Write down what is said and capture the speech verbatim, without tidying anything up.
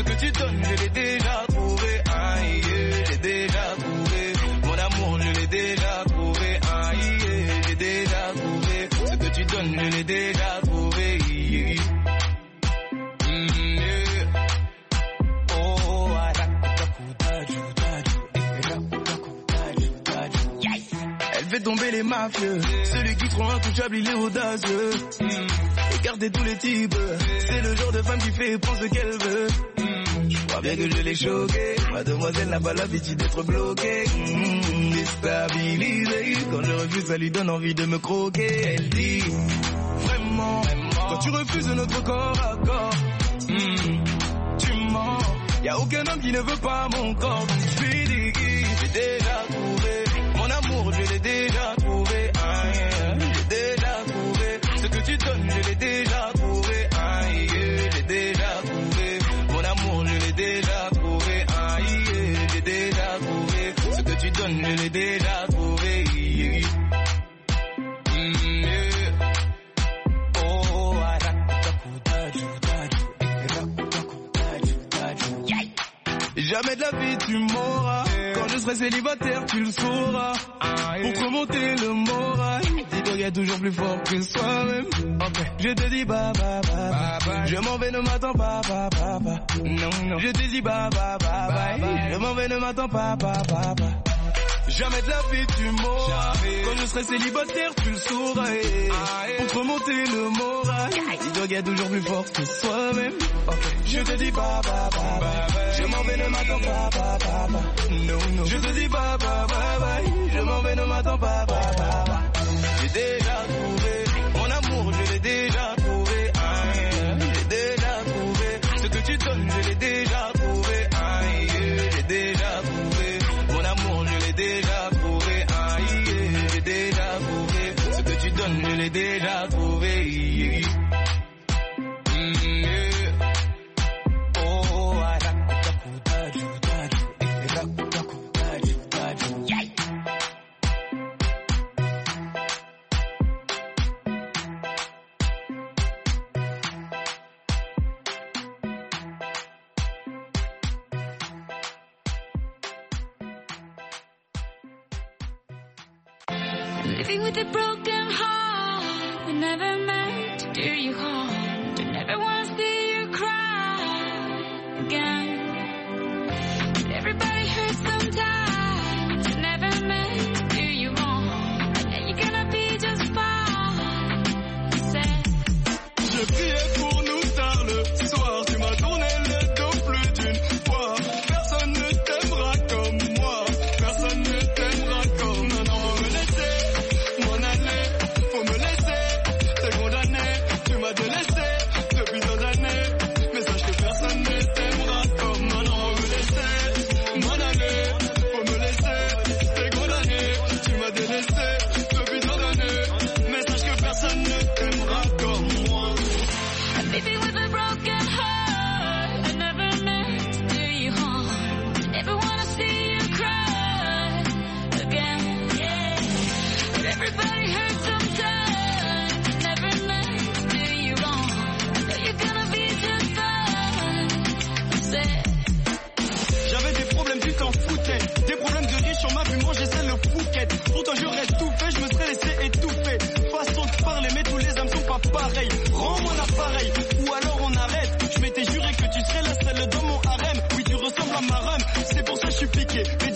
que tu donnes, je l'ai déjà trouvé. Aïe, j'ai déjà trouvé. Mon amour, je l'ai déjà trouvé. Aïe, j'ai déjà trouvé. Ce que tu donnes, je l'ai déjà trouvé. Mm, yeah. Oh, elle fait tomber les mafieux. Celui qui croit intouchable, il est audacieux. Mm. Écartez tous les types. C'est le genre de femme qui fait prendre ce qu'elle veut. Mm. Je crois bien que je l'ai choquée. Mademoiselle n'a pas l'habitude d'être bloquée. Mm. Déstabilisée. Quand je refuse, ça lui donne envie de me croquer. Elle dit vraiment, vraiment. Quand tu refuses notre corps à corps, mm. tu mens. Y'a aucun homme qui ne veut pas mon corps. Donc je suis dit, j'ai déjà trouvé. Mon amour, je l'ai déjà trouvé. Aïe, j'ai déjà trouvé. Ce que tu donnes, je l'ai déjà trouvé. Aïe, j'ai déjà trouvé. Mon amour, je l'ai déjà trouvé. Aïe, j'ai déjà trouvé. Ce que tu donnes, je l'ai déjà trouvé. Mm, yeah. Oh, jamais de la vie tu m'auras. Quand je serai célibataire tu le sauras. Pour te remonter le moral, dis-toi qu'il y a toujours plus fort que soi-même. Je te dis bye bye bye bye. Je m'en vais, ne m'attends pas bye bye bye. Non non. Je te dis bye bye bye bye. Je m'en vais, ne m'attends pas bye bye bye. Jamais de la vie tu m'auras. Quand je serai célibataire tu le sauras. Pour te remonter le moral, dis-toi qu'il y a toujours plus fort que soi-même. Je te dis bye bye bye bye. Je m'en vais, ne m'attends pas bye bye bye. Non non. Je te dis bye bye bye bye. Je m'en vais, ne m'attends pas bye bye bye. J'ai déjà trouvé mon amour, je l'ai déjà trouvé. Aïe, j'ai déjà trouvé. Ce que tu donnes, je l'ai déjà trouvé. Aïe, j'ai déjà trouvé. Mon amour, je l'ai déjà trouvé. Aïe, j'ai déjà trouvé. Ce que tu donnes, je l'ai déjà trouvé. Mm, yeah. Oh, living with a broken heart, we never meant to do you harm, to never want to see you cry again. And everybody hurts sometimes, never meant to do you wrong, and now you're gonna be just fine. Said. Je priais pour nous tard le soir, tu m'as tourné le dos plus d'une fois. Personne ne t'aimera comme moi, personne ne t'aimera comme moi. Non, faut me laisser, m'en aller, faut me laisser. T'es condamné, tu m'as délaissé depuis tant d'années. Mais sache que personne ne t'aimera comme moi. Non, faut me laisser, m'en aller, faut me laisser. T'es condamné, tu m'as délaissé depuis tant d'années. Mais sache que personne ne t'aimera comme moi. Living with a broken heart, I never meant to do you harm, never wanna see you cry again. Yeah. But everybody hurts sometimes, never meant to do you wrong, so you're gonna be just fine. Said. J'avais des problèmes, tu t'en foutais. Des problèmes de riches, on m'a vu manger celle le fouquette. Pourtant j'aurais tout fait, je me serais laissé étouffer. Façon de parler, mais tous les hommes sont pas pareils. Rends-moi l'appareil, ou alors on arrête. Je m'étais juré que tu serais la seule dans mon harem. Oui, tu ressembles à ma rhum, c'est pour ça que je suis piqué. Mais